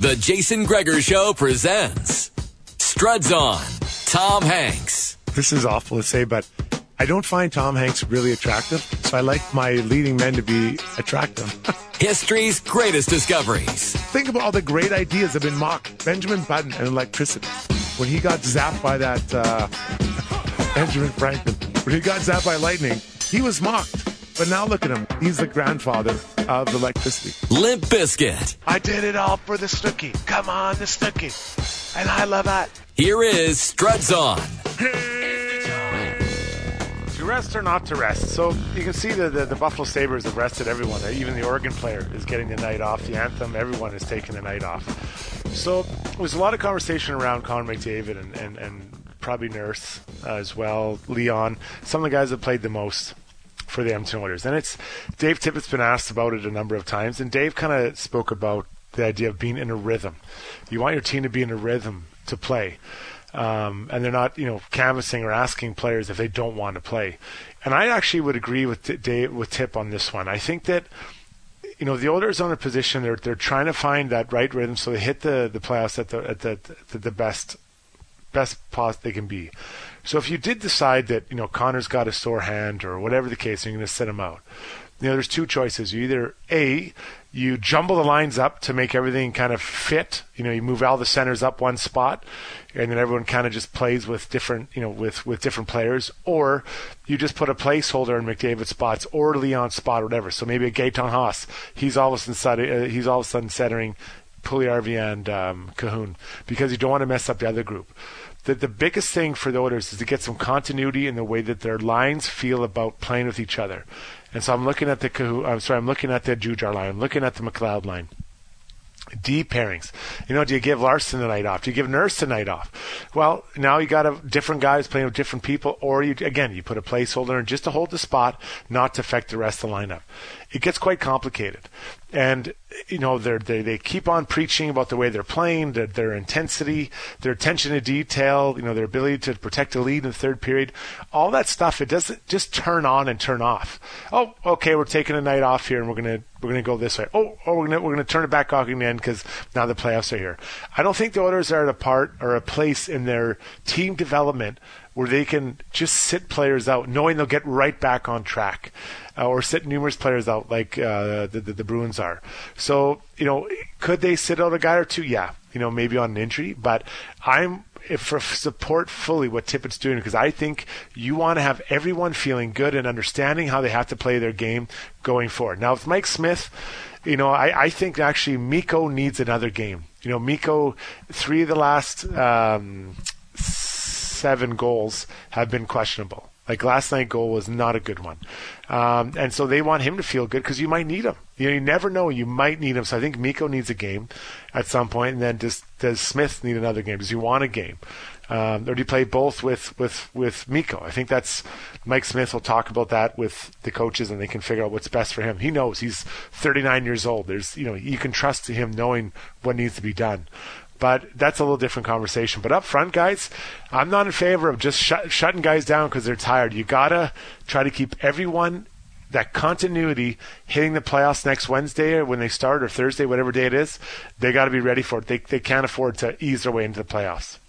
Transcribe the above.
The Jason Gregor Show presents Struds On, Tom Hanks. This is awful to say, but I don't find Tom Hanks really attractive, so I like my leading men to be attractive. History's greatest discoveries. Think about all the great ideas that have been mocked. Benjamin Button and electricity. When he got zapped by that Benjamin Franklin, when he got zapped by lightning, he was mocked. But now look at him. He's the grandfather of electricity. Limp Bizkit. I did it all for the Snooki. Come on, the Snooki. And I love that. Here is Struds On. To rest or not to rest. So you can see the Buffalo Sabres have rested everyone. Even the Oregon player is getting the night off. The Anthem, everyone is taking the night off. So there's a lot of conversation around Connor McDavid and probably Nurse as well, Leon, some of the guys that played the most for the Edmonton Oilers. And it's Dave Tippett's been asked about it a number of times, and Dave kind of spoke about the idea of being in a rhythm. You want your team to be in a rhythm to play. And they're not, canvassing or asking players if they don't want to play. And I actually would agree with Tip on this one. I think that, the Oilers are in a position they're trying to find that right rhythm so they hit the playoffs at the best pos they can be. So if you did decide that, Connor's got a sore hand or whatever the case, and you're going to sit him out, there's two choices. You either, A, you jumble the lines up to make everything kind of fit. You move all the centers up one spot, and then everyone kind of just plays with different, with different players. Or you just put a placeholder in McDavid's spots or Leon's spot or whatever. So maybe a Gaetan Haas, he's all of a sudden centering Puljujarvi and Cahoon because you don't want to mess up the other group. The biggest thing for the Oilers is to get some continuity in the way that their lines feel about playing with each other. And so I'm looking at the Jujar line. I'm looking at the McLeod line. D pairings. Do you give Larson the night off? Do you give Nurse the night off? Well, now you got different guys playing with different people, or you put a placeholder in just to hold the spot, not to affect the rest of the lineup. It gets quite complicated. And, they keep on preaching about the way they're playing, their intensity, their attention to detail, their ability to protect a lead in the third period. All that stuff, it doesn't just turn on and turn off. Oh, okay, we're taking a night off here and we're gonna go this way. Oh, we're gonna turn it back on again because now the playoffs are here. I don't think the Oilers are at a part or a place in their team development where they can just sit players out knowing they'll get right back on track, or sit numerous players out like the Bruins are. So, could they sit out a guy or two? Yeah, maybe on an injury. But I'm for support fully what Tippett's doing, because I think you want to have everyone feeling good and understanding how they have to play their game going forward. Now, with Mike Smith, I think actually Mikko needs another game. Mikko, 3 of the last 7 goals have been questionable. Like last night's goal was not a good one. And so they want him to feel good because you might need him. You never know. You might need him. So I think Mikko needs a game at some point. And then does Smith need another game? Does he want a game? Or do you play both with Mikko? I think that's Mike Smith will talk about that with the coaches, and they can figure out what's best for him. He knows he's 39 years old. There's you can trust him knowing what needs to be done. But that's a little different conversation. But up front, guys, I'm not in favor of just shutting guys down because they're tired. You got to try to keep everyone, that continuity, hitting the playoffs next Wednesday or when they start, or Thursday, whatever day it is. They got to be ready for it. They can't afford to ease their way into the playoffs.